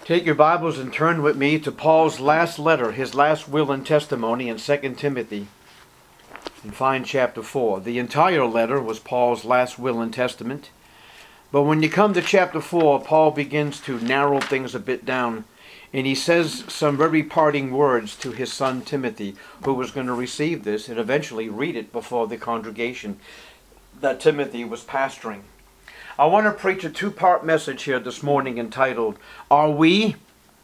Take your Bibles and turn with me to Paul's last letter, his last will and testimony in 2 Timothy, and find chapter 4. The entire letter was Paul's last will and testament. But when you come to chapter 4, Paul begins to narrow things a bit down, and he says some very parting words to his son Timothy, who was going to receive this and eventually read it before the congregation that Timothy was pastoring. I want to preach a two-part message here this morning entitled, Are we,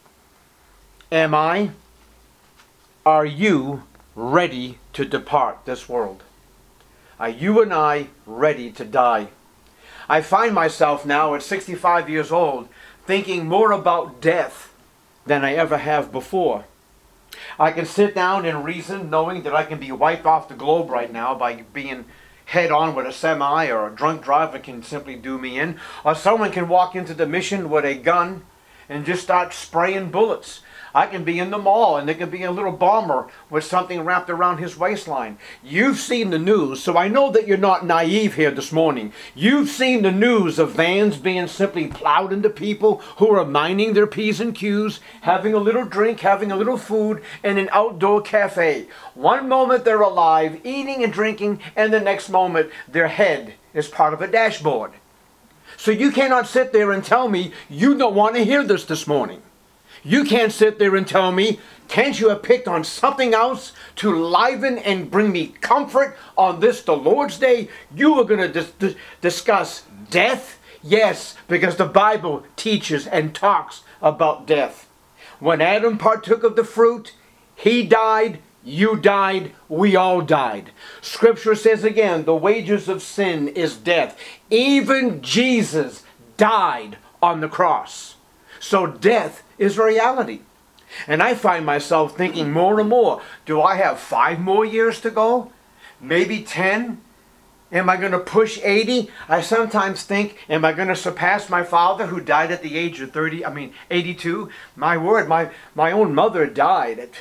am I, are you ready to depart this world? Are you and I ready to die? I find myself now at 65 years old thinking more about death than I ever have before. I can sit down and reason knowing that I can be wiped off the globe right now by being head on with a semi, or a drunk driver can simply do me in, or someone can walk into the mission with a gun and just start spraying bullets. I can be in the mall and there can be a little bomber with something wrapped around his waistline. You've seen the news, so I know that you're not naive here this morning. You've seen the news of vans being simply plowed into people who are minding their P's and Q's, having a little drink, having a little food in an outdoor cafe. One moment they're alive, eating and drinking, and the next moment their head is part of a dashboard. So you cannot sit there and tell me you don't want to hear this morning. You can't sit there and tell me, can't you have picked on something else to liven and bring me comfort on this, the Lord's Day? You are going to discuss death? Yes, because the Bible teaches and talks about death. When Adam partook of the fruit, he died, you died, we all died. Scripture says again, the wages of sin is death. Even Jesus died on the cross. So death is reality. And I find myself thinking more and more, do I have 5 more years to go? Maybe 10? Am I going to push 80? I sometimes think, am I going to surpass my father who died at the age of 82? My word, my own mother died at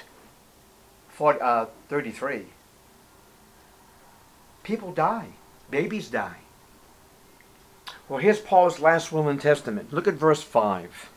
33. People die. Babies die. Well, here's Paul's last will and testament. Look at verse 5.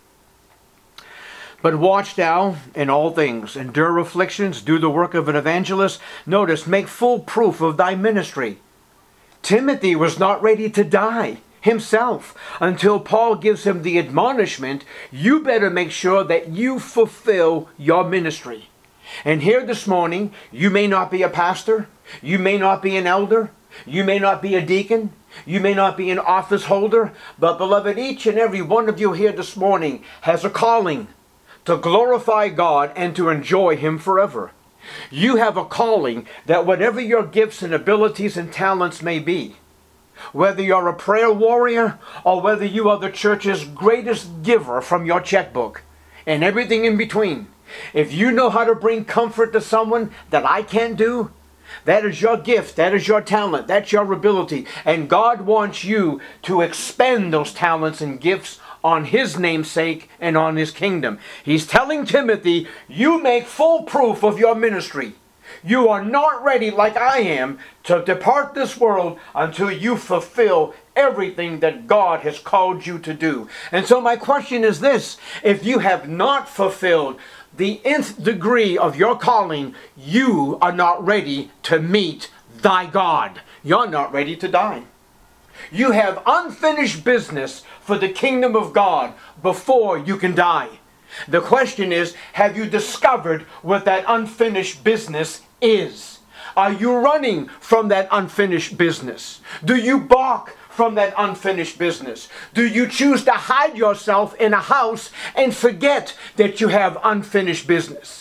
But watch thou in all things, endure afflictions, do the work of an evangelist. Notice, make full proof of thy ministry. Timothy was not ready to die himself until Paul gives him the admonishment, you better make sure that you fulfill your ministry. And here this morning, you may not be a pastor, you may not be an elder, you may not be a deacon, you may not be an office holder, but beloved, each and every one of you here this morning has a calling to glorify God and to enjoy Him forever. You have a calling that whatever your gifts and abilities and talents may be, whether you're a prayer warrior or whether you are the church's greatest giver from your checkbook and everything in between, if you know how to bring comfort to someone that I can't do, that is your gift, that is your talent, that's your ability. And God wants you to expend those talents and gifts on His name's sake and on His kingdom. He's telling Timothy, you make full proof of your ministry. You are not ready like I am to depart this world until you fulfill everything that God has called you to do. And so my question is this, if you have not fulfilled the nth degree of your calling, you are not ready to meet thy God. You're not ready to die. You have unfinished business for the kingdom of God before you can die. The question is, have you discovered what that unfinished business is? Are you running from that unfinished business? Do you balk from that unfinished business? Do you choose to hide yourself in a house and forget that you have unfinished business?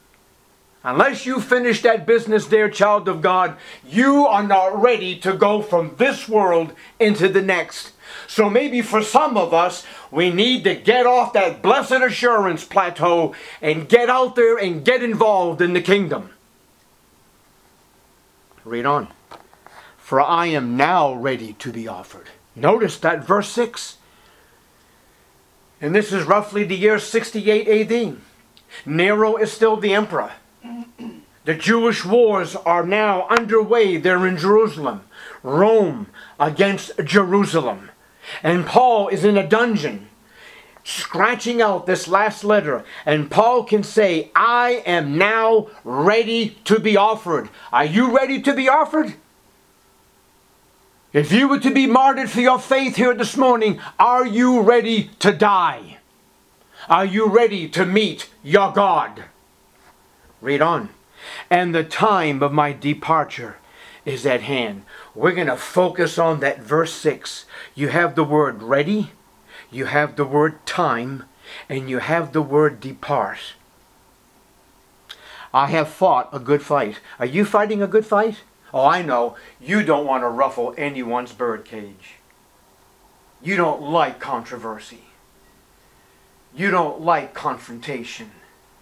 Unless you finish that business, dear child of God, you are not ready to go from this world into the next. So maybe for some of us, we need to get off that blessed assurance plateau and get out there and get involved in the kingdom. Read on. For I am now ready to be offered. Notice that verse 6. And this is roughly the year 68 AD. Nero is still the emperor. The Jewish wars are now underway there in Jerusalem. Rome against Jerusalem. And Paul is in a dungeon. scratching out this last letter, and Paul can say, I am now ready to be offered. Are you ready to be offered? If you were to be martyred for your faith here this morning, are you ready to die? Are you ready to meet your God? Read on. And the time of my departure is at hand. We're going to focus on that verse 6. You have the word ready, you have the word time, and you have the word depart. I have fought a good fight. Are you fighting a good fight? Oh, I know. You don't want to ruffle anyone's birdcage. You don't like controversy. You don't like confrontation.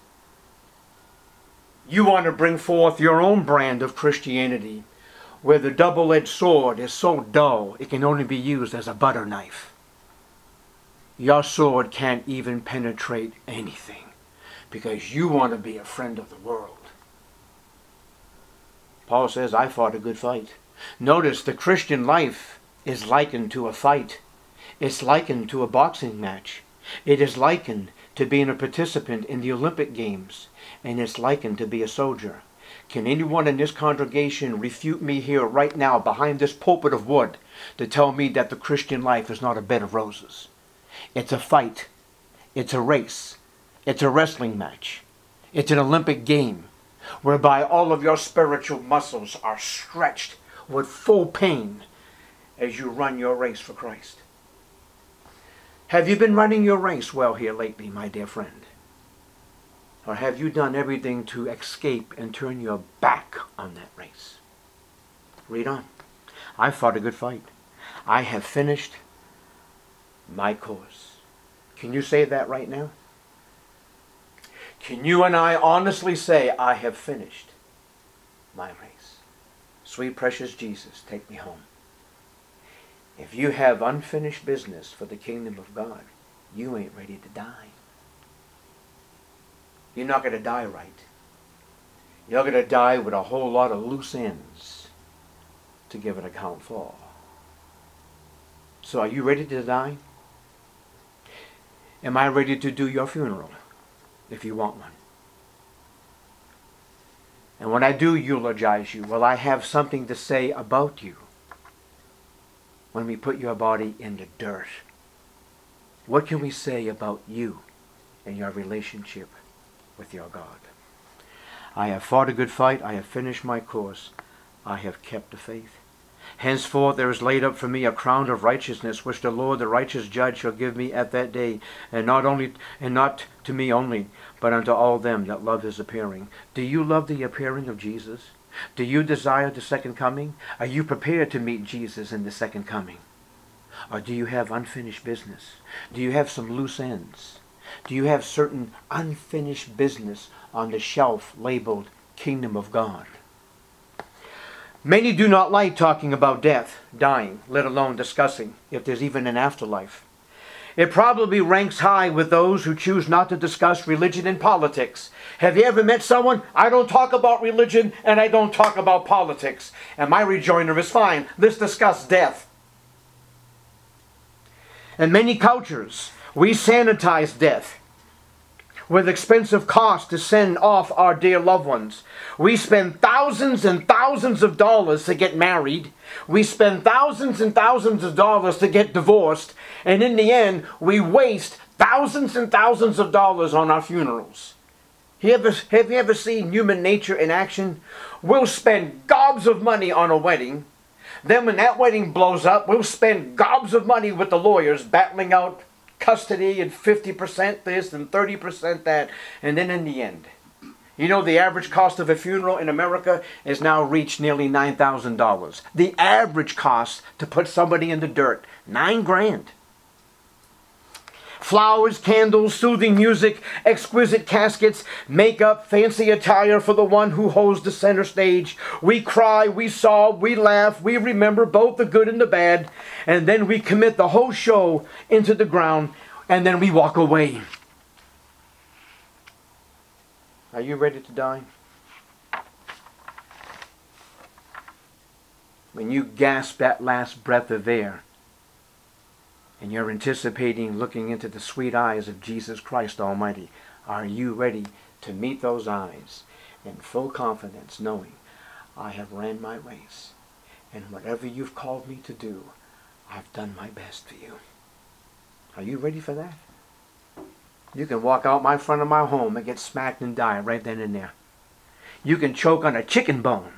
You want to bring forth your own brand of Christianity, where the double-edged sword is so dull it can only be used as a butter knife. Your sword can't even penetrate anything because you want to be a friend of the world. Paul says, I fought a good fight. Notice the Christian life is likened to a fight. It's likened to a boxing match. It is likened to being a participant in the Olympic Games. And it's likened to be a soldier. Can anyone in this congregation refute me here right now behind this pulpit of wood to tell me that the Christian life is not a bed of roses? It's a fight. It's a race. It's a wrestling match. It's an Olympic game whereby all of your spiritual muscles are stretched with full pain as you run your race for Christ. Have you been running your race well here lately, my dear friend? Or have you done everything to escape and turn your back on that race? Read on. I fought a good fight. I have finished my course. Can you say that right now? Can you and I honestly say, I have finished my race? Sweet precious Jesus, take me home. If you have unfinished business for the kingdom of God, you ain't ready to die. You're not going to die right. You're going to die with a whole lot of loose ends to give an account for. So are you ready to die? Am I ready to do your funeral, if you want one? And when I do eulogize you, will I have something to say about you when we put your body in the dirt? What can we say about you and your relationship with your God? I have fought a good fight. I have finished my course. I have kept the faith. Henceforth there is laid up for me a crown of righteousness, which the Lord, the righteous judge, shall give me at that day, and not to me only, but unto all them that love his appearing. Do you love the appearing of Jesus? Do you desire the second coming? Are you prepared to meet Jesus in the second coming? Or do you have unfinished business? Do you have some loose ends? Do you have certain unfinished business on the shelf labeled Kingdom of God? Many do not like talking about death, dying, let alone discussing if there's even an afterlife. It probably ranks high with those who choose not to discuss religion and politics. Have you ever met someone? I don't talk about religion and I don't talk about politics. And my rejoinder is fine. Let's discuss death. In many cultures, we sanitize death with expensive costs to send off our dear loved ones. We spend thousands and thousands of dollars to get married. We spend thousands and thousands of dollars to get divorced. And in the end, we waste thousands and thousands of dollars on our funerals. Have you ever seen human nature in action? We'll spend gobs of money on a wedding. Then when that wedding blows up, we'll spend gobs of money with the lawyers battling out custody and 50% this and 30% that. And then in the end, you know, the average cost of a funeral in America has now reached nearly $9,000. The average cost to put somebody in the dirt, $9,000. Flowers, candles, soothing music, exquisite caskets, makeup, fancy attire for the one who holds the center stage. We cry, we sob, we laugh, we remember both the good and the bad, and then we commit the whole show into the ground, and then we walk away. Are you ready to die? When you gasp that last breath of air, and you're anticipating looking into the sweet eyes of Jesus Christ Almighty, are you ready to meet those eyes in full confidence, knowing I have ran my race, and whatever you've called me to do, I've done my best for you? Are you ready for that? You can walk out my front of my home and get smacked and die right then and there. You can choke on a chicken bone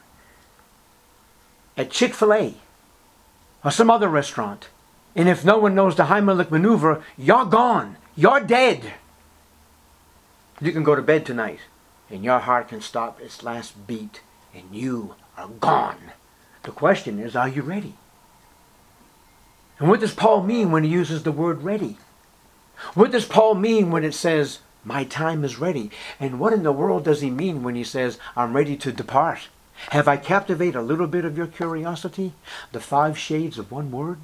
at Chick-fil-A or some other restaurant. And if no one knows the Heimlich maneuver, you're gone. You're dead. You can go to bed tonight and your heart can stop its last beat and you are gone. The question is, are you ready? And what does Paul mean when he uses the word ready? What does Paul mean when it says, my time is ready? And what in the world does he mean when he says, I'm ready to depart? Have I captivated a little bit of your curiosity? The 5 shades of one word?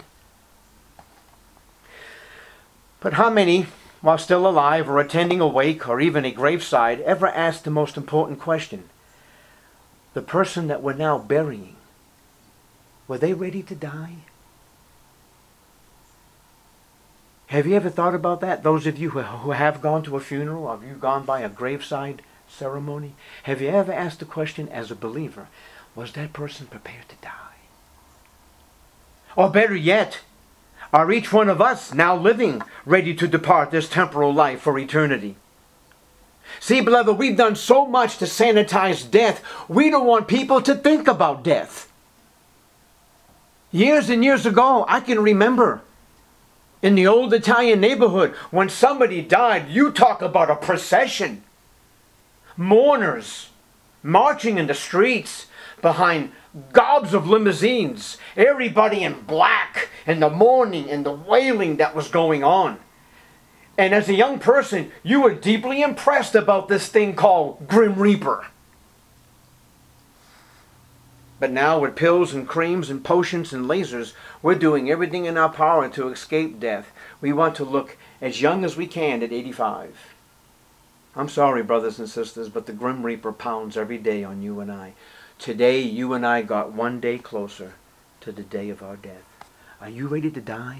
But how many, while still alive or attending a wake or even a graveside, ever asked the most important question? The person that we're now burying, were they ready to die? Have you ever thought about that? Those of you who have gone to a funeral, have you gone by a graveside ceremony? Have you ever asked the question as a believer, was that person prepared to die? Or better yet, are each one of us now living ready to depart this temporal life for eternity? See, beloved, we've done so much to sanitize death, we don't want people to think about death. Years and years ago, I can remember in the old Italian neighborhood, when somebody died, you talk about a procession. Mourners marching in the streets behind gobs of limousines. Everybody in black, and the mourning and the wailing that was going on. And as a young person, you were deeply impressed about this thing called Grim Reaper. But now with pills and creams and potions and lasers, we're doing everything in our power to escape death. We want to look as young as we can at 85. I'm sorry, brothers and sisters, but the Grim Reaper pounds every day on you and I. Today, you and I got one day closer to the day of our death. Are you ready to die?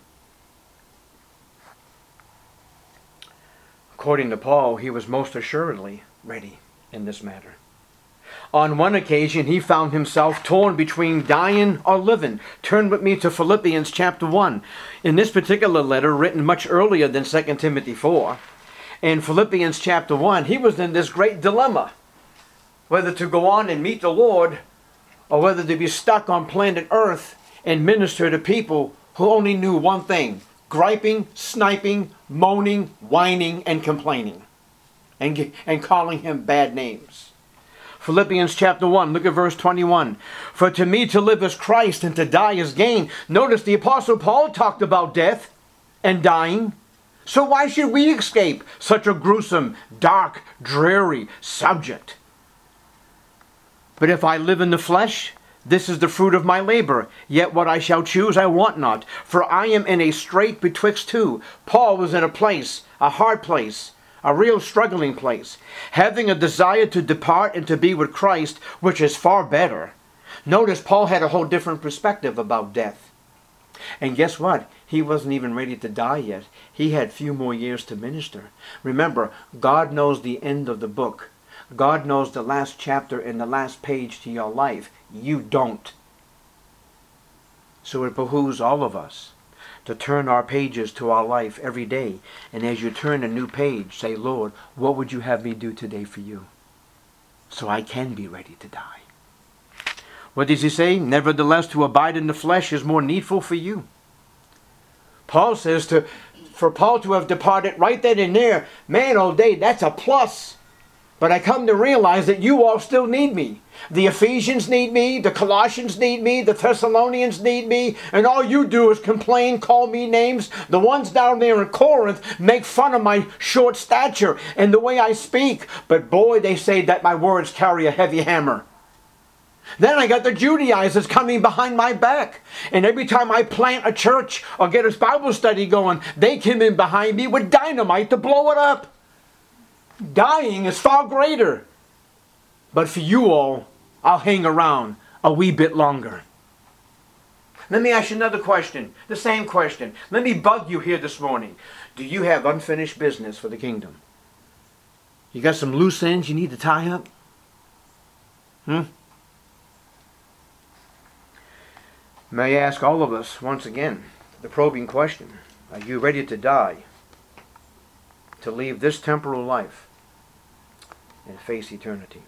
According to Paul, he was most assuredly ready in this matter. On one occasion, he found himself torn between dying or living. Turn with me to Philippians chapter 1. In this particular letter, written much earlier than 2 Timothy 4, in Philippians chapter 1, he was in this great dilemma, whether to go on and meet the Lord or whether to be stuck on planet Earth and minister to people who only knew one thing: griping, sniping, moaning, whining, and complaining, and calling him bad names. Philippians chapter 1, look at verse 21. For to me to live is Christ and to die is gain. Notice the Apostle Paul talked about death and dying. So why should we escape such a gruesome, dark, dreary subject? But if I live in the flesh, this is the fruit of my labor. Yet what I shall choose I want not. For I am in a strait betwixt two. Paul was in a place, a hard place, a real struggling place, having a desire to depart and to be with Christ, which is far better. Notice Paul had a whole different perspective about death. And guess what? He wasn't even ready to die yet. He had few more years to minister. Remember, God knows the end of the book. God knows the last chapter and the last page to your life. You don't. So it behooves all of us to turn our pages to our life every day. And as you turn a new page, say, Lord, what would you have me do today for you? So I can be ready to die. What does he say? Nevertheless, to abide in the flesh is more needful for you. Paul says for Paul to have departed right then and there, man, oh day, that's a plus. But I come to realize that you all still need me. The Ephesians need me, the Colossians need me, the Thessalonians need me, and all you do is complain, call me names. The ones down there in Corinth make fun of my short stature and the way I speak. But boy, they say that my words carry a heavy hammer. Then I got the Judaizers coming behind my back. And every time I plant a church or get a Bible study going, they come in behind me with dynamite to blow it up. Dying is far greater. But for you all, I'll hang around a wee bit longer. Let me ask you another question. The same question. Let me bug you here this morning. Do you have unfinished business for the kingdom? You got some loose ends you need to tie up? May I ask all of us once again the probing question. Are you ready to die? To leave this temporal life and face eternity?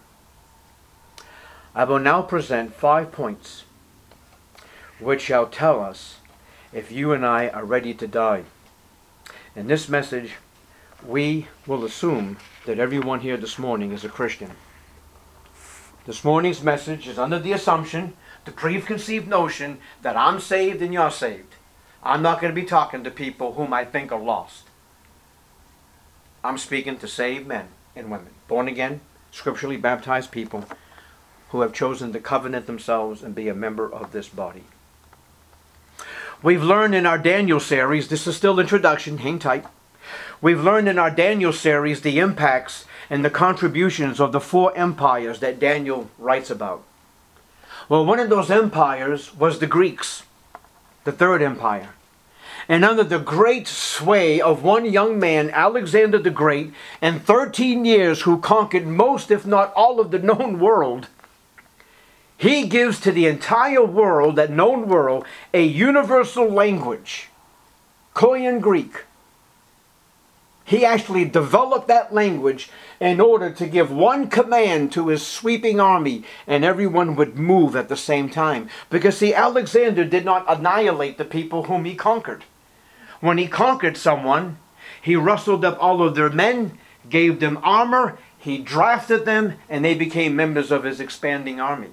I will now present 5 points which shall tell us if you and I are ready to die. In this message, we will assume that everyone here this morning is a Christian. This morning's message is under the assumption, the preconceived notion, that I'm saved and you're saved. I'm not going to be talking to people whom I think are lost. I'm speaking to saved men and women, born again, scripturally baptized people who have chosen to covenant themselves and be a member of this body. We've learned in our Daniel series, this is still introduction, hang tight. We've learned in our Daniel series the impacts and the contributions of the 4 empires that Daniel writes about. Well, one of those empires was the Greeks, the 3rd empire. And under the great sway of one young man, Alexander the Great, and 13 years who conquered most, if not all, of the known world, he gives to the entire world, that known world, a universal language, Koine Greek. He actually developed that language in order to give one command to his sweeping army, and everyone would move at the same time. Because see, Alexander did not annihilate the people whom he conquered. When he conquered someone, he rustled up all of their men, gave them armor, he drafted them, and they became members of his expanding army.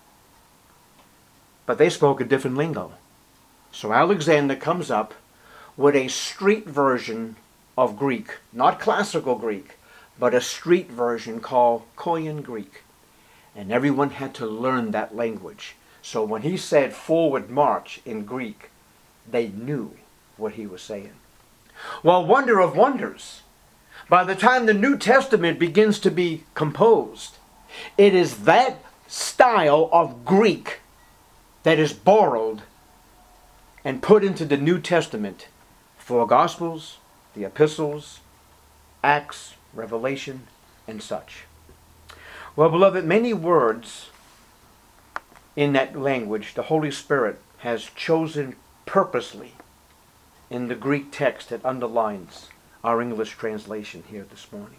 But they spoke a different lingo. So Alexander comes up with a street version of Greek, not classical Greek, but a street version called Koine Greek. And everyone had to learn that language. So when he said forward march in Greek, they knew what he was saying. Well, wonder of wonders, by the time the New Testament begins to be composed, it is that style of Greek that is borrowed and put into the New Testament. 4 Gospels, the Epistles, Acts, Revelation, and such. Well, beloved, many words in that language the Holy Spirit has chosen purposely in the Greek text that underlines our English translation here this morning.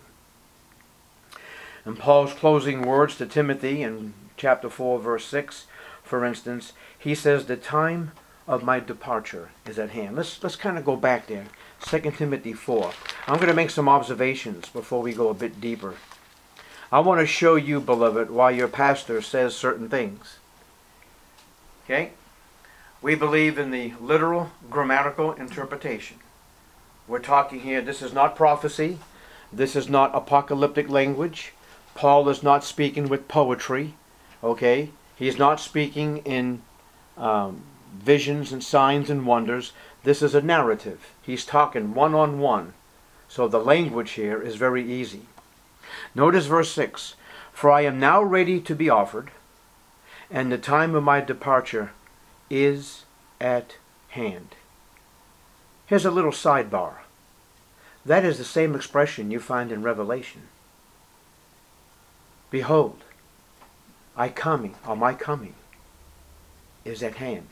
In Paul's closing words to Timothy in chapter 4, verse 6, for instance, he says, the time of my departure is at hand. Let's kind of go back there. 2 Timothy 4. I'm going to make some observations before we go a bit deeper. I want to show you, beloved, why your pastor says certain things. Okay? We believe in the literal grammatical interpretation. We're talking here, this is not prophecy. This is not apocalyptic language. Paul is not speaking with poetry. Okay? He's not speaking in visions and signs and wonders. This is a narrative. He's talking one-on-one. So the language here is very easy. Notice verse 6. For I am now ready to be offered, and the time of my departure is at hand. Here's a little sidebar. That is the same expression you find in Revelation. Behold, my coming is at hand.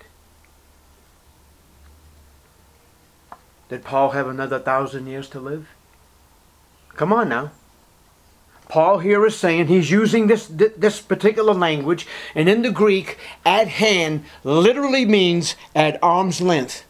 Did Paul have another 1,000 years to live? Come on now. Paul here is saying he's using this particular language, and in the Greek, at hand literally means at arm's length.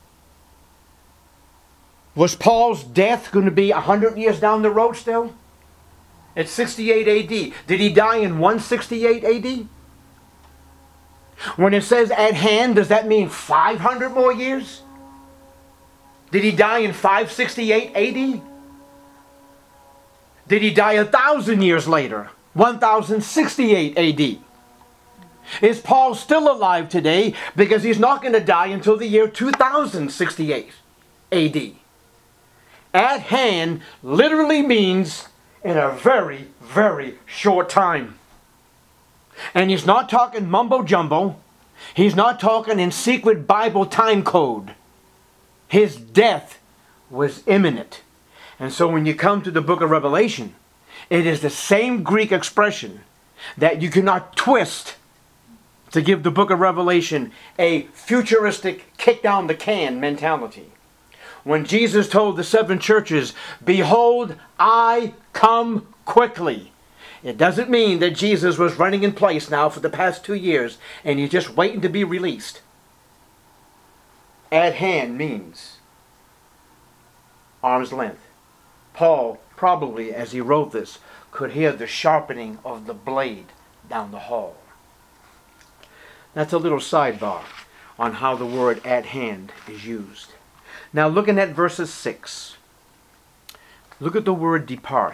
Was Paul's death going to be 100 years down the road still? It's 68 AD. Did he die in 168 AD? When it says at hand, does that mean 500 more years? Did he die in 568 AD? Did he die 1,000 years later? 1068 AD? Is Paul still alive today? Because he's not going to die until the year 2068 AD. At hand literally means in a very, very short time. And he's not talking mumbo jumbo. He's not talking in secret Bible time code. His death was imminent. And so when you come to the book of Revelation, it is the same Greek expression that you cannot twist to give the book of Revelation a futuristic kick down the can mentality. When Jesus told the 7 churches, "Behold, I come quickly," it doesn't mean that Jesus was running in place now for the past 2 years and he's just waiting to be released. At hand means arm's length. Paul, probably as he wrote this, could hear the sharpening of the blade down the hall. That's a little sidebar on how the word "at hand" is used. Now looking at verses 6. Look at the word "depart."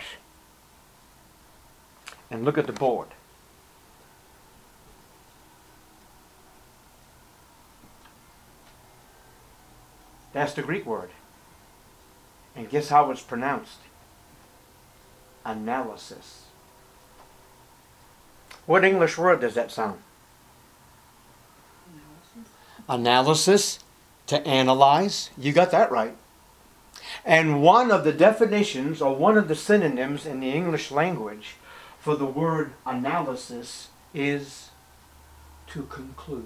And look at the board. That's the Greek word. And guess how it's pronounced? Analysis. What English word does that sound? Analysis, to analyze. You got that right. And one of the definitions, or one of the synonyms in the English language for the word analysis is to conclude.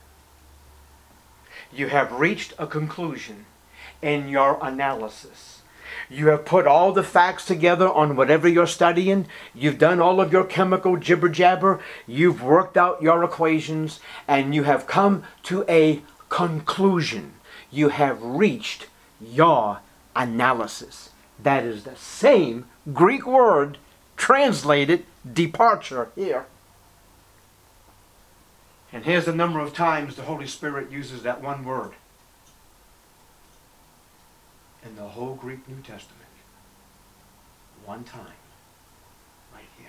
You have reached a conclusion in your analysis. You have put all the facts together on whatever you're studying. You've done all of your chemical jibber jabber. You've worked out your equations and you have come to a conclusion. You have reached your analysis. That is the same Greek word translated departure here. And here's the number of times the Holy Spirit uses that one word in the whole Greek New Testament. One time. Right here.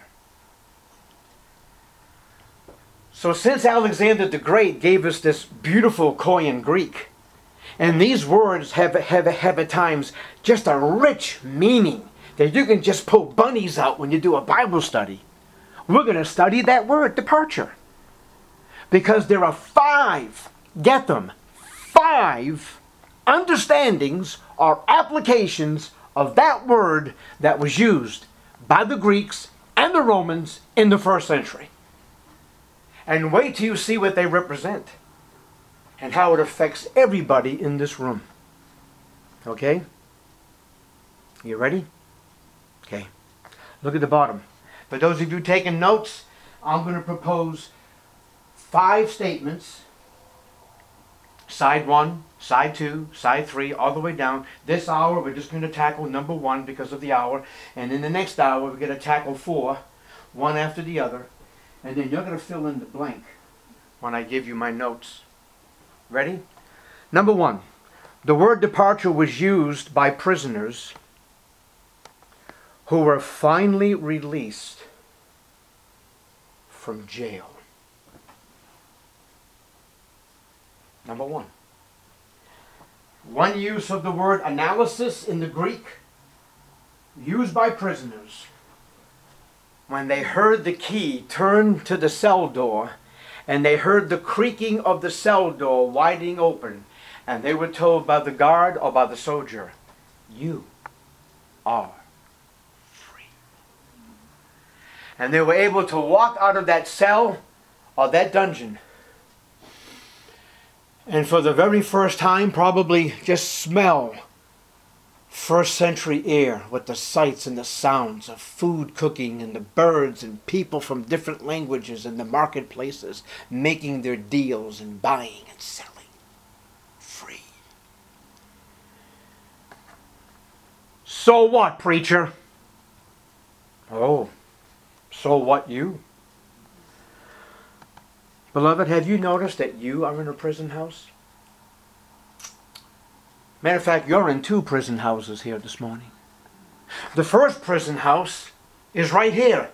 So since Alexander the Great gave us this beautiful Koine Greek, and these words have at times just a rich meaning that you can just pull bunnies out when you do a Bible study, we're going to study that word, departure. Because there are 5, get them, 5 understandings or applications of that word that was used by the Greeks and the Romans in the first century. And wait till you see what they represent and how it affects everybody in this room. Okay? You ready? Okay. Look at the bottom. For those of you taking notes, I'm going to propose 5 statements. Side 1, side 2, side 3, all the way down. This hour we're just going to tackle number 1 because of the hour. And in the next hour we're going to tackle 4, one after the other. And then you're going to fill in the blank when I give you my notes. Ready? Number 1. The word departure was used by prisoners who were finally released from jail. Number 1. One use of the word analysis in the Greek, used by prisoners when they heard the key turn to the cell door and they heard the creaking of the cell door widening open, and they were told by the guard or by the soldier, "You are free." And they were able to walk out of that cell or that dungeon and for the very first time probably just smell first century air with the sights and the sounds of food cooking and the birds and people from different languages in the marketplaces making their deals and buying and selling. Free. So what, preacher? Oh, so what you? Beloved, have you noticed that you are in a prison house? Matter of fact, you're in 2 prison houses here this morning. The first prison house is right here.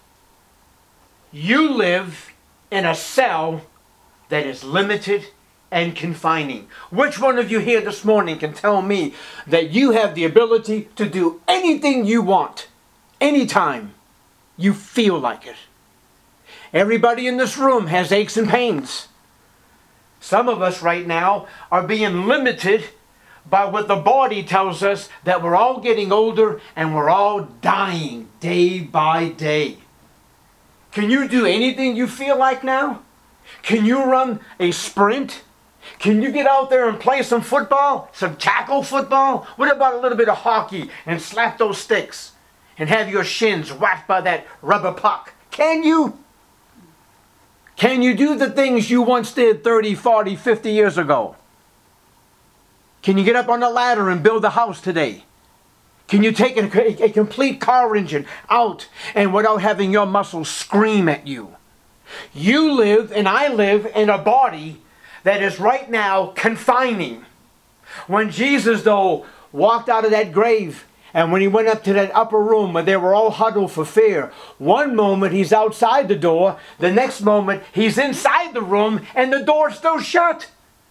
You live in a cell that is limited and confining. Which one of you here this morning can tell me that you have the ability to do anything you want, anytime you feel like it? Everybody in this room has aches and pains. Some of us right now are being limited by what the body tells us, that we're all getting older and we're all dying day by day. Can you do anything you feel like now? Can you run a sprint? Can you get out there and play some football? Some tackle football? What about a little bit of hockey and slap those sticks and have your shins whacked by that rubber puck? Can you? Can you do the things you once did 30, 40, 50 years ago? Can you get up on a ladder and build a house today? Can you take a complete car engine out and without having your muscles scream at you? You live and I live in a body that is right now confining. When Jesus, though, walked out of that grave, and when he went up to that upper room where they were all huddled for fear, one moment he's outside the door, the next moment he's inside the room and the door's still shut.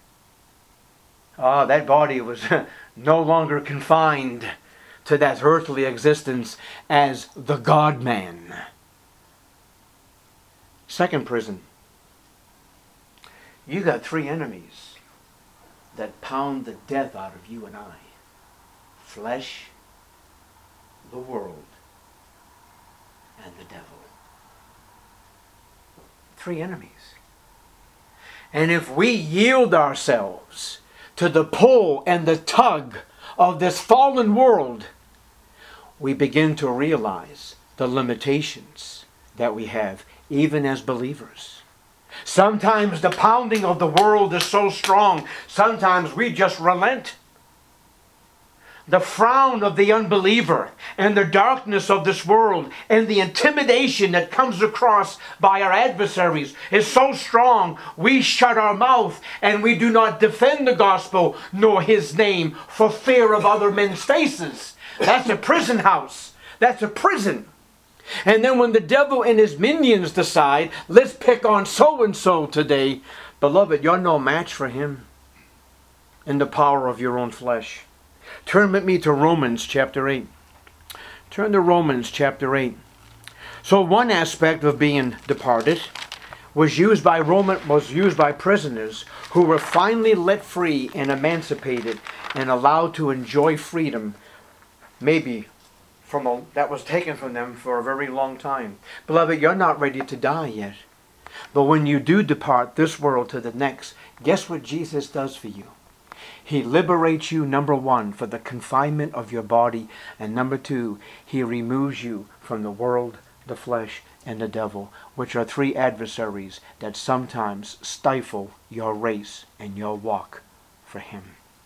Ah, that body was no longer confined to that earthly existence as the God-man. Second prison. You got three enemies that pound the death out of you and I. Flesh, the world, and the devil. Three enemies. And if we yield ourselves to the pull and the tug of this fallen world, we begin to realize the limitations that we have, even as believers. Sometimes the pounding of the world is so strong, sometimes we just relent. The frown of the unbeliever and the darkness of this world and the intimidation that comes across by our adversaries is so strong, we shut our mouth and we do not defend the gospel nor his name for fear of other men's faces. That's a prison house. That's a prison. And then when the devil and his minions decide, let's pick on so-and-so today, beloved, you're no match for him in the power of your own flesh. Turn with me to Romans chapter 8. Turn to Romans chapter 8. So one aspect of being departed was used by prisoners who were finally let free and emancipated and allowed to enjoy freedom, maybe that was taken from them for a very long time. Beloved, you're not ready to die yet. But when you do depart this world to the next, guess what Jesus does for you? He liberates you, number one, for the confinement of your body. And number two, he removes you from the world, the flesh, and the devil, which are three adversaries that sometimes stifle your race and your walk for him.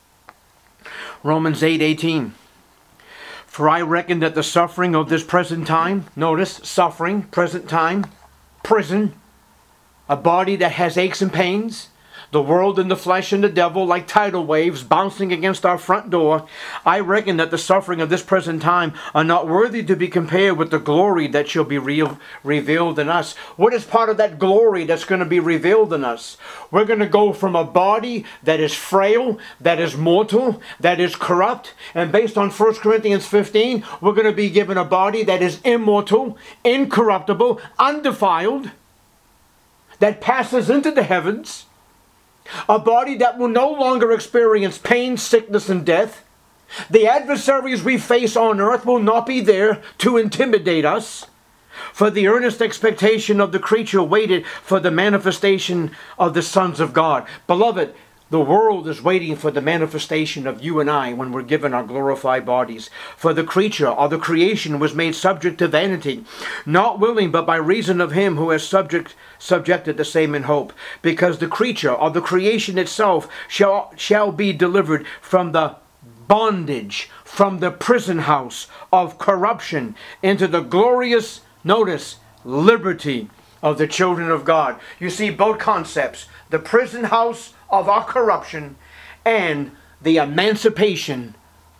Romans 8:18. For I reckon that the suffering of this present time, notice, suffering, present time, prison, a body that has aches and pains, the world and the flesh and the devil like tidal waves bouncing against our front door. I reckon that the suffering of this present time are not worthy to be compared with the glory that shall be revealed in us. What is part of that glory that's going to be revealed in us? We're going to go from a body that is frail, that is mortal, that is corrupt, and based on 1 Corinthians 15, we're going to be given a body that is immortal, incorruptible, undefiled, that passes into the heavens. A body that will no longer experience pain, sickness, and death. The adversaries we face on earth will not be there to intimidate us. For the earnest expectation of the creature waited for the manifestation of the sons of God. Beloved, the world is waiting for the manifestation of you and I when we're given our glorified bodies. For the creature or the creation was made subject to vanity, not willing, but by reason of him who has subjected the same in hope. Because the creature or the creation itself shall be delivered from the bondage, from the prison house of corruption into the glorious, notice, liberty of the children of God. You see both concepts, the prison house of our corruption and the emancipation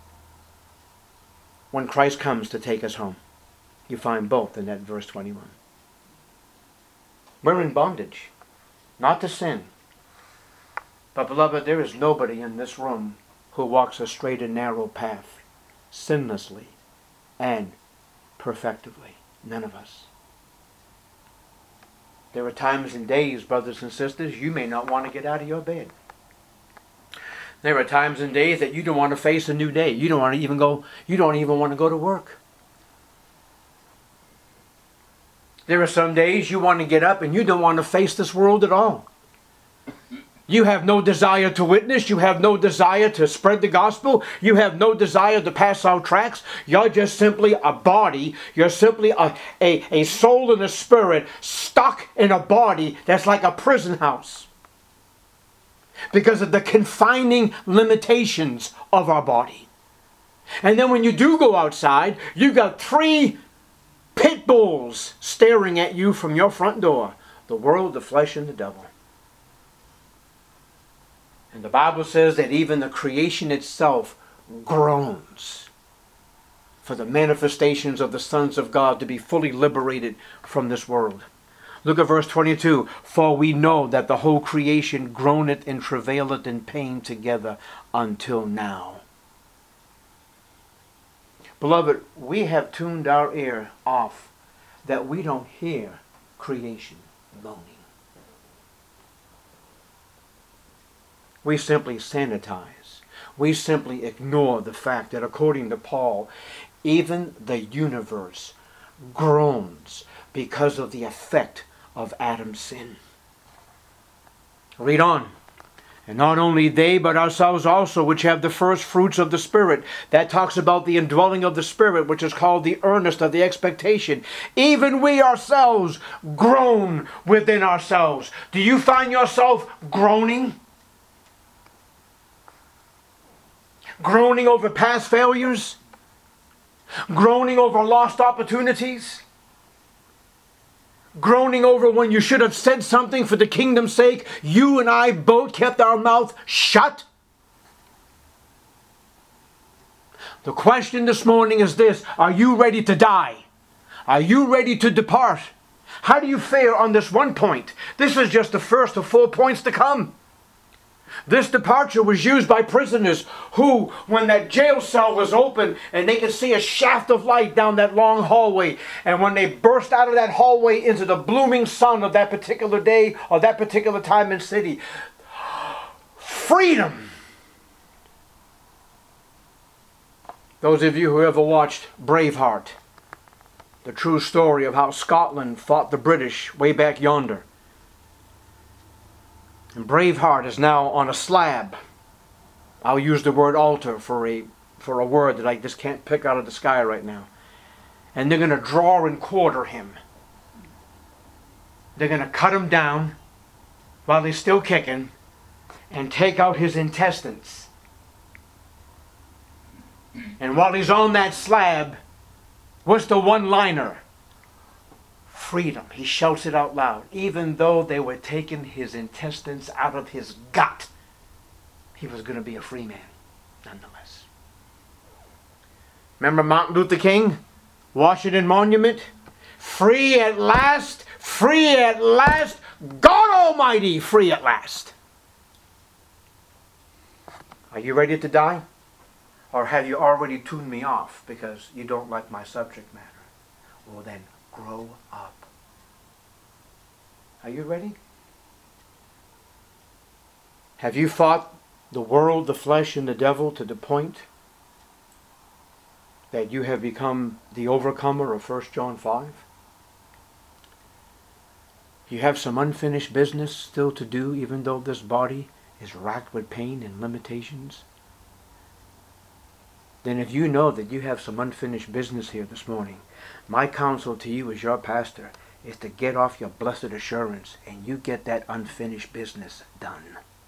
when Christ comes to take us home. You find both in that verse 21. We're in bondage, not to sin. But beloved, there is nobody in this room who walks a straight and narrow path, sinlessly and perfectively. None of us. There are times and days, brothers and sisters, you may not want to get out of your bed. There are times and days that you don't want to face a new day. You don't even want to go to work. There are some days you want to get up and you don't want to face this world at all. You have no desire to witness. You have no desire to spread the gospel. You have no desire to pass out tracts. You're just simply a body. You're simply a soul and a spirit stuck in a body that's like a prison house, because of the confining limitations of our body. And then when you do go outside, you got 3 pit bulls staring at you from your front door: the world, the flesh, and the devil. And the Bible says that even the creation itself groans for the manifestations of the sons of God to be fully liberated from this world. Look at verse 22. For we know that the whole creation groaneth and travaileth in pain together until now. Beloved, we have tuned our ear off that we don't hear creation moaning. We simply sanitize. We simply ignore the fact that, according to Paul, even the universe groans because of the effect of Adam's sin. Read on. And not only they, but ourselves also, which have the first fruits of the Spirit. That talks about the indwelling of the Spirit, which is called the earnest of the expectation. Even we ourselves groan within ourselves. Do you find yourself groaning? Groaning over past failures? Groaning over lost opportunities? Groaning over when you should have said something for the kingdom's sake? You and I both kept our mouth shut. The question this morning is this: are you ready to die? Are you ready to depart? How do you fare on this one point? This is just the first of 4 points to come. This departure was used by prisoners who, when that jail cell was open and they could see a shaft of light down that long hallway, and when they burst out of that hallway into the blooming sun of that particular day or that particular time and city, freedom. Those of you who ever watched Braveheart, the true story of how Scotland fought the British way back yonder. And Braveheart is now on a slab. I'll use the word altar for a word that I just can't pick out of the sky right now. And they're going to draw and quarter him. They're going to cut him down while he's still kicking and take out his intestines. And while he's on that slab, what's the one-liner? Freedom. He shouts it out loud. Even though they were taking his intestines out of his gut, he was going to be a free man nonetheless. Remember Martin Luther King? Washington Monument? Free at last! Free at last! God Almighty, free at last! Are you ready to die? Or have you already tuned me off because you don't like my subject matter? Well then, grow up. Are you ready? Have you fought the world, the flesh, and the devil to the point that you have become the overcomer of 1 John 5? You have some unfinished business still to do, even though this body is racked with pain and limitations. Then if you know that you have some unfinished business here this morning, my counsel to you as your pastor is to get off your blessed assurance and you get that unfinished business done.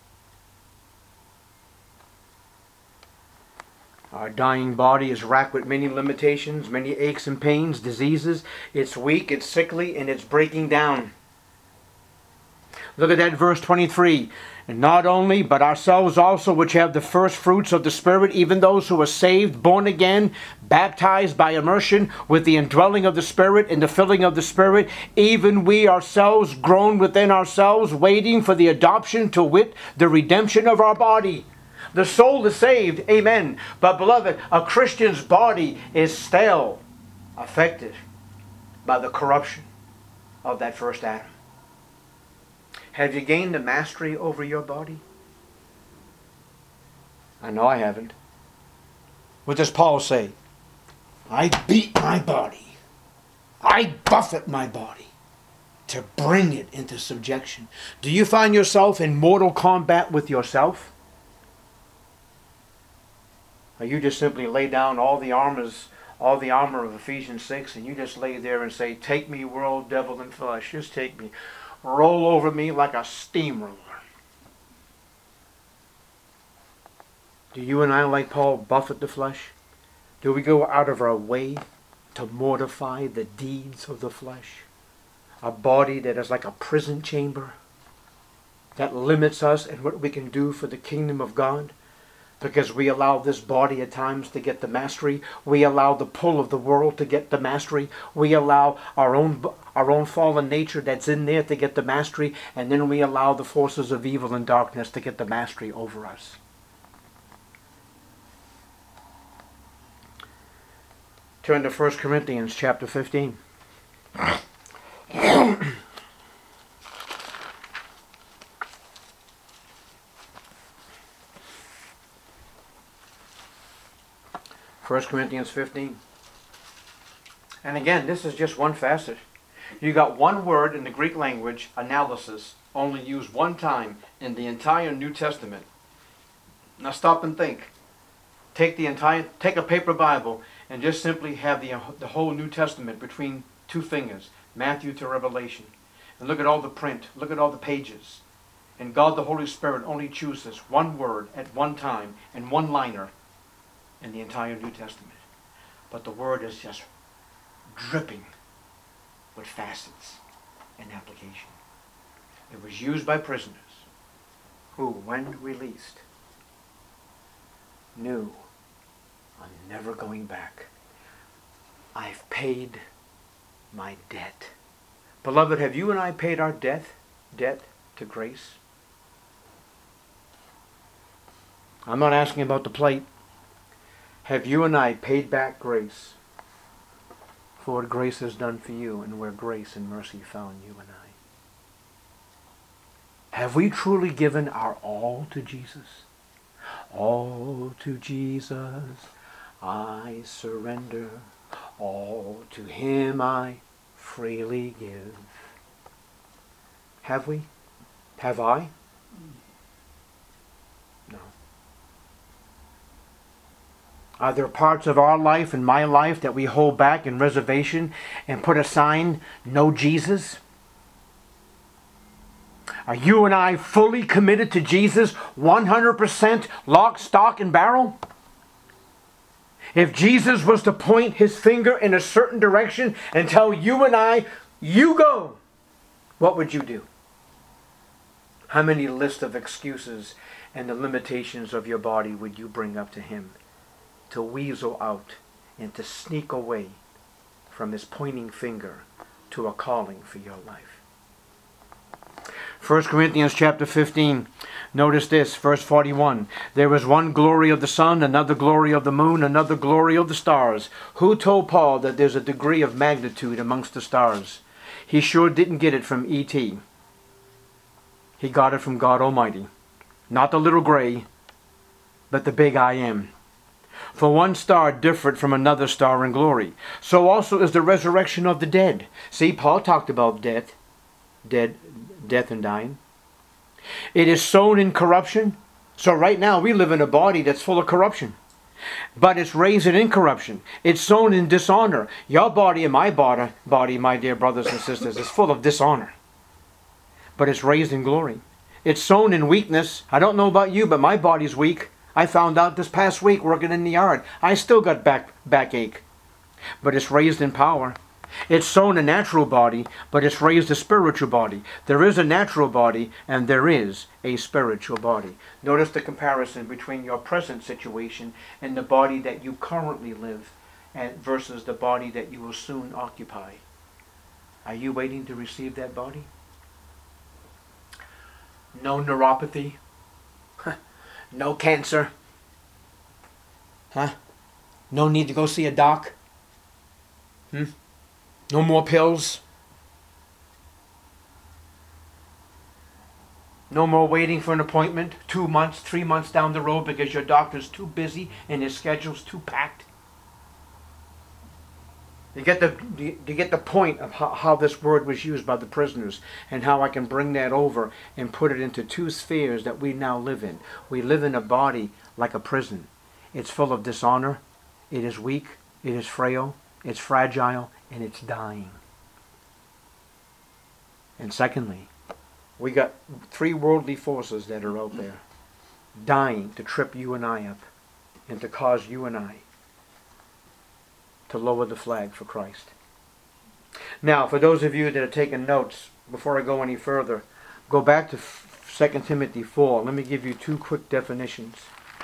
Our dying body is racked with many limitations, many aches and pains, diseases. It's weak, it's sickly, and it's breaking down. Look at that verse 23. And not only, but ourselves also, which have the first fruits of the Spirit, even those who are saved, born again, baptized by immersion with the indwelling of the Spirit and the filling of the Spirit, even we ourselves groan within ourselves, waiting for the adoption, to wit, the redemption of our body. The soul is saved, amen. But beloved, a Christian's body is still affected by the corruption of that first Adam. Have you gained the mastery over your body? I know I haven't. What does Paul say? I beat my body. I buffet my body to bring it into subjection. Do you find yourself in mortal combat with yourself? Or you just simply lay down all the armor of Ephesians 6, and you just lay there and say, take me, world, devil, and flesh. Just take me. Roll over me like a steamroller. Do you and I, like Paul, buffet the flesh? Do we go out of our way to mortify the deeds of the flesh? A body that is like a prison chamber that limits us in what we can do for the kingdom of God, because we allow this body at times to get the mastery. We allow the pull of the world to get the mastery. We allow our own fallen nature that's in there to get the mastery, and then we allow the forces of evil and darkness to get the mastery over us. Turn to 1 Corinthians chapter 15. 1 Corinthians 15. And again, this is just one facet. You got one word in the Greek language, analysis, only used one time in the entire New Testament. Now stop and think. Take a paper Bible and just simply have the whole New Testament between two fingers, Matthew to Revelation. And look at all the print, look at all the pages. And God the Holy Spirit only chooses one word at one time and one liner in the entire New Testament. But the word is just dripping with facets and application. It was used by prisoners who, when released, knew, I'm never going back. I've paid my debt. Beloved, have you and I paid our debt to grace? I'm not asking about the plate. Have you and I paid back grace for what grace has done for you and where grace and mercy found you and I? Have we truly given our all to Jesus? All to Jesus I surrender. All to Him I freely give. Have we? Have I? No. Are there parts of our life and my life that we hold back in reservation and put a sign, no Jesus? Are you and I fully committed to Jesus, 100% lock, stock, and barrel? If Jesus was to point His finger in a certain direction and tell you and I, you go, what would you do? How many lists of excuses and the limitations of your body would you bring up to Him to weasel out and to sneak away from His pointing finger to a calling for your life? 1 Corinthians chapter 15. Notice this, verse 41. There is one glory of the sun, another glory of the moon, another glory of the stars. Who told Paul that there's a degree of magnitude amongst the stars? He sure didn't get it from E.T. He got it from God Almighty. Not the little gray, but the big I am. For one star differed from another star in glory. So also is the resurrection of the dead. See, Paul talked about death and dying. It is sown in corruption. So right now we live in a body that's full of corruption. But it's raised in incorruption. It's sown in dishonor. Your body and my body, my dear brothers and sisters, is full of dishonor. But it's raised in glory. It's sown in weakness. I don't know about you, but my body's weak. I found out this past week working in the yard. I still got backache. But it's raised in power. It's sown a natural body, but it's raised a spiritual body. There is a natural body, and there is a spiritual body. Notice the comparison between your present situation and the body that you currently live versus the body that you will soon occupy. Are you waiting to receive that body? No neuropathy? No cancer? No need to go see a doc? No more pills? No more waiting for an appointment 2 months, 3 months down the road because your doctor's too busy and his schedule's too packed. You get the point of how this word was used by the prisoners, and how I can bring that over and put it into two spheres that we now live in. We live in a body like a prison. It's full of dishonor. It is weak. It is frail. It's fragile. And it's dying. And secondly, we got three worldly forces that are out there dying to trip you and I up and to cause you and I to lower the flag for Christ. Now, for those of you that are taking notes, before I go any further, go back to 2 Timothy 4. Let me give you two quick definitions.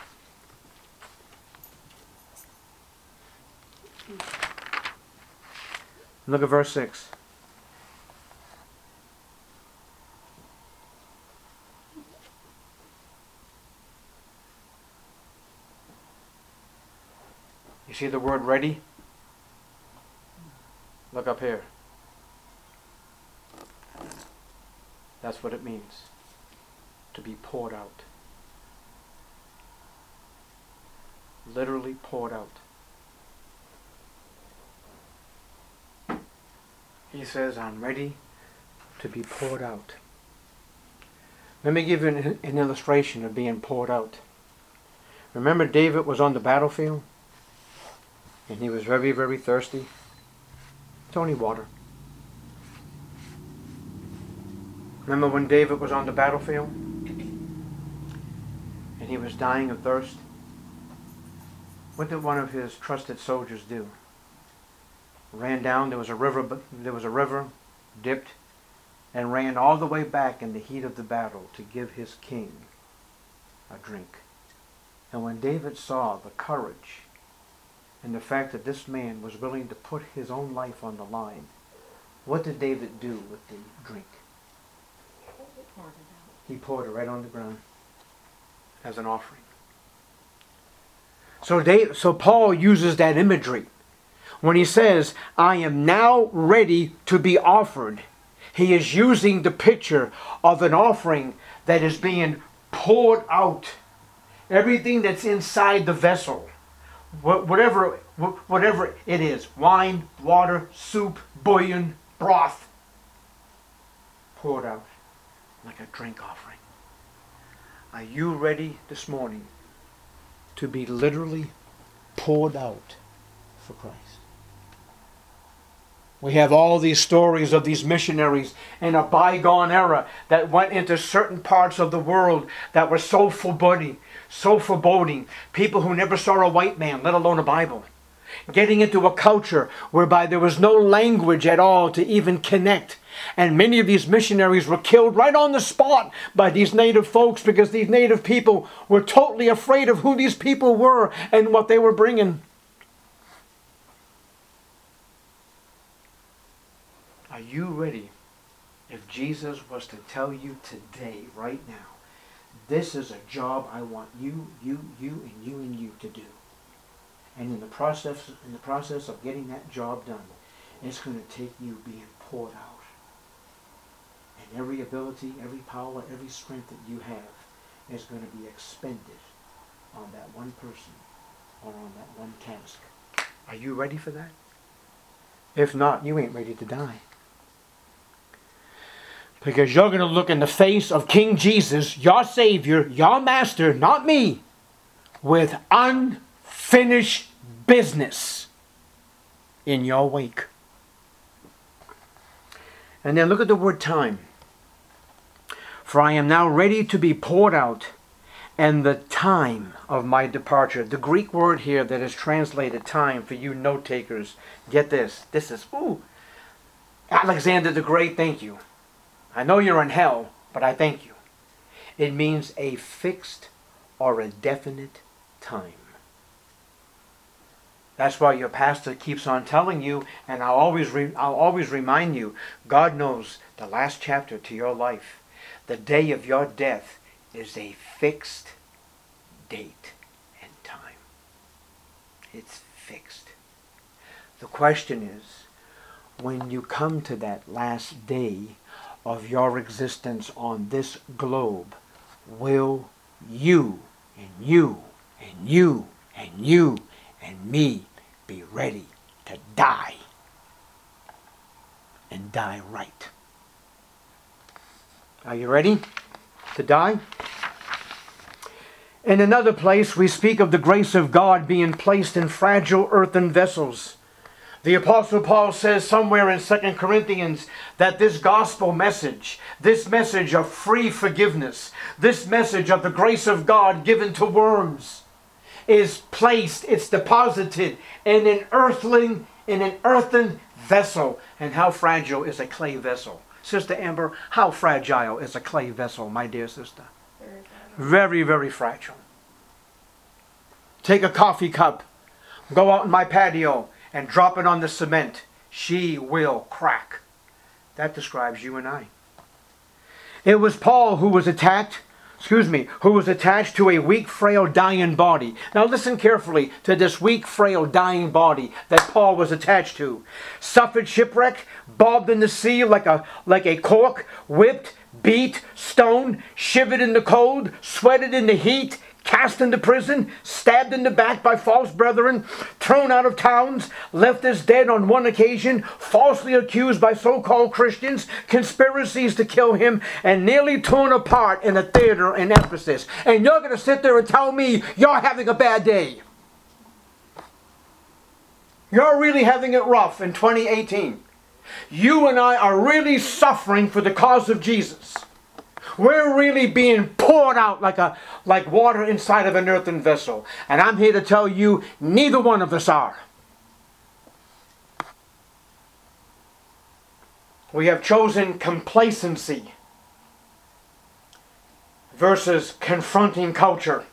Look at verse 6. You see the word ready? Look up here. That's what it means. To be poured out. Literally poured out. He says, I'm ready to be poured out. Let me give you an illustration of being poured out. Remember David was on the battlefield? And he was very, very thirsty. It's only water. Remember when David was on the battlefield? And he was dying of thirst? What did one of his trusted soldiers do? Ran down, there was a river, dipped, and ran all the way back in the heat of the battle to give his king a drink. And when David saw the courage and the fact that this man was willing to put his own life on the line, what did David do with the drink? He poured it right on the ground as an offering. So Paul uses that imagery. When he says, I am now ready to be offered, he is using the picture of an offering that is being poured out. Everything that's inside the vessel, whatever it is, wine, water, soup, bouillon, broth, poured out like a drink offering. Are you ready this morning to be literally poured out for Christ? We have all these stories of these missionaries in a bygone era that went into certain parts of the world that were so foreboding. People who never saw a white man, let alone a Bible. Getting into a culture whereby there was no language at all to even connect. And many of these missionaries were killed right on the spot by these native folks because these native people were totally afraid of who these people were and what they were bringing. Are you ready? If Jesus was to tell you today, right now, this is a job I want you and you to do. And in the process of getting that job done, it's going to take you being poured out. And every ability, every power, every strength that you have is going to be expended on that one person or on that one task. Are you ready for that? If not, you ain't ready to die. Because you're going to look in the face of King Jesus, your Savior, your Master, not me, with unfinished business in your wake. And then look at the word time. For I am now ready to be poured out, and the time of my departure. The Greek word here that is translated time for you note takers, get this. This is, Alexander the Great, thank you. I know you're in hell, but I thank you. It means a fixed or a definite time. That's why your pastor keeps on telling you, and I'll always remind you, God knows the last chapter to your life. The day of your death is a fixed date and time. It's fixed. The question is, when you come to that last day, of your existence on this globe will you and you and you and you and me be ready to die, and die right? Are you ready to die? In another place, we speak of the grace of God being placed in fragile earthen vessels. The Apostle Paul says somewhere in 2 Corinthians that this gospel message, this message of free forgiveness, this message of the grace of God given to worms, is placed, it's deposited in an earthen vessel. And how fragile is a clay vessel? Sister Amber, how fragile is a clay vessel, my dear sister? Very, very fragile. Take a coffee cup, go out in my patio, and drop it on the cement. She will crack. That describes you and I. It was Paul who was attached to a weak, frail, dying body. Now listen carefully to this weak, frail, dying body that Paul was attached to. Suffered shipwreck, bobbed in the sea like a cork, whipped, beat, stoned, shivered in the cold, sweated in the heat, cast into prison, stabbed in the back by false brethren, thrown out of towns, left as dead on one occasion, falsely accused by so-called Christians, conspiracies to kill him, and nearly torn apart in a theater in Ephesus. And you're going to sit there and tell me you're having a bad day. You're really having it rough in 2018. You and I are really suffering for the cause of Jesus. We're really being poured out like water inside of an earthen vessel. And I'm here to tell you, neither one of us are. We have chosen complacency versus confronting culture.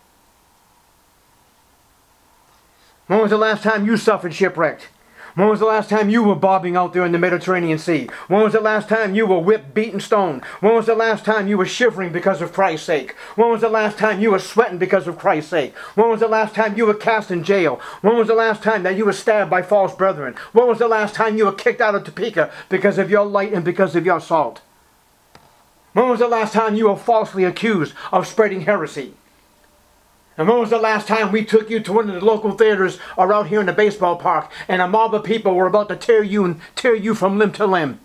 When was the last time you suffered shipwrecked? When was the last time you were bobbing out there in the Mediterranean Sea? When was the last time you were whipped, beaten, stoned? When was the last time you were shivering because of Christ's sake? When was the last time you were sweating because of Christ's sake? When was the last time you were cast in jail? When was the last time that you were stabbed by false brethren? When was the last time you were kicked out of Topeka because of your light and because of your salt? When was the last time you were falsely accused of spreading heresy? And when was the last time we took you to one of the local theaters or out here in the baseball park and a mob of people were about to tear you from limb to limb?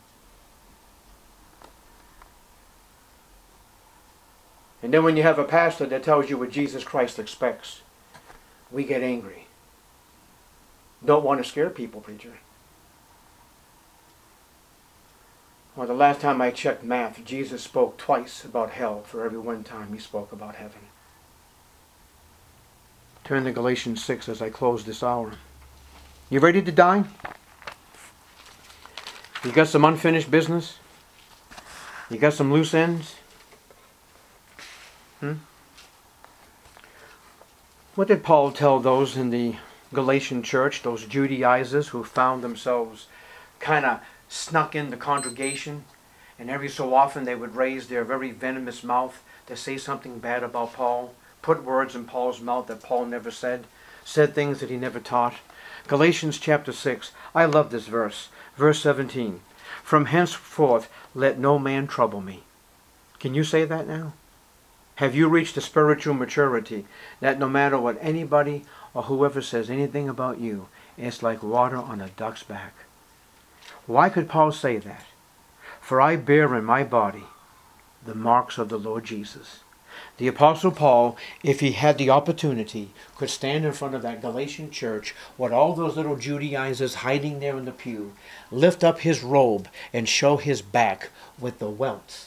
And then when you have a pastor that tells you what Jesus Christ expects, we get angry. Don't want to scare people, preacher. Well, the last time I checked math, Jesus spoke twice about hell for every one time he spoke about heaven. Turn to Galatians 6 as I close this hour. You ready to die? You got some unfinished business? You got some loose ends? What did Paul tell those in the Galatian church, those Judaizers who found themselves kind of snuck in the congregation, and every so often they would raise their very venomous mouth to say something bad about Paul? Put words in Paul's mouth that Paul never said things that he never taught. Galatians chapter 6, I love this verse. Verse 17, from henceforth let no man trouble me. Can you say that now? Have you reached a spiritual maturity that no matter what anybody or whoever says anything about you, it's like water on a duck's back? Why could Paul say that? For I bear in my body the marks of the Lord Jesus. The Apostle Paul, if he had the opportunity, could stand in front of that Galatian church with all those little Judaizers hiding there in the pew, lift up his robe and show his back with the welts,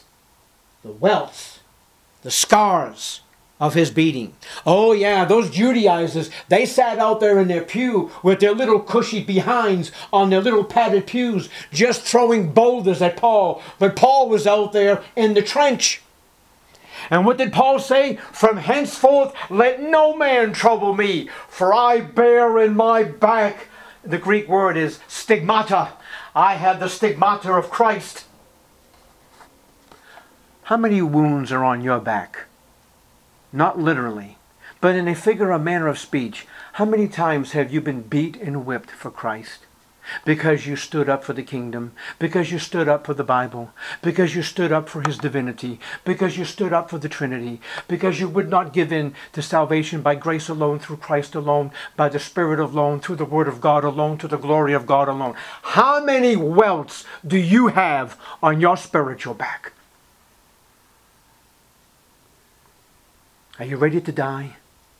the scars of his beating. Oh yeah, those Judaizers, they sat out there in their pew with their little cushy behinds on their little padded pews, just throwing boulders at Paul. But Paul was out there in the trench. And what did Paul say? From henceforth let no man trouble me, for I bear in my back, the Greek word is stigmata. I have the stigmata of Christ. How many wounds are on your back? Not literally, but in a figure or manner of speech. How many times have you been beat and whipped for Christ? because you stood up for the kingdom, because you stood up for the Bible, because you stood up for His divinity, because you stood up for the Trinity, because you would not give in to salvation by grace alone, through Christ alone, by the Spirit alone, through the Word of God alone, to the glory of God alone. How many welts do you have on your spiritual back? Are you ready to die?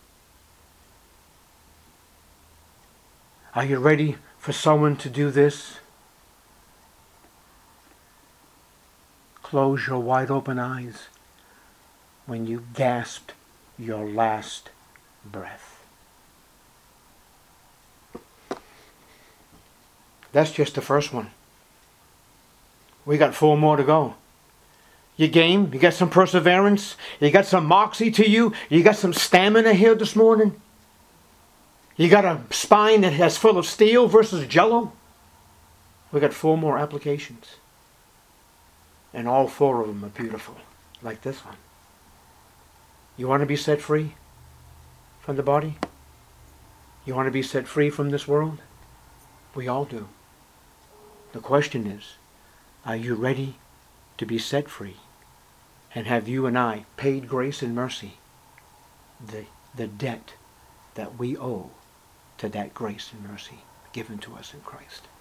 Are you ready for someone to do this? Close your wide open eyes when you gasped your last breath. That's just the first one. We got 4 more to go. You game? You got some perseverance? You got some moxie to you? You got some stamina here this morning? You got a spine that has full of steel versus jello? We got 4 more applications. And all 4 of them are beautiful, like this one. You want to be set free from the body? You want to be set free from this world? We all do. The question is, are you ready to be set free? And have you and I paid grace and mercy, the debt that we owe to that grace and mercy given to us in Christ?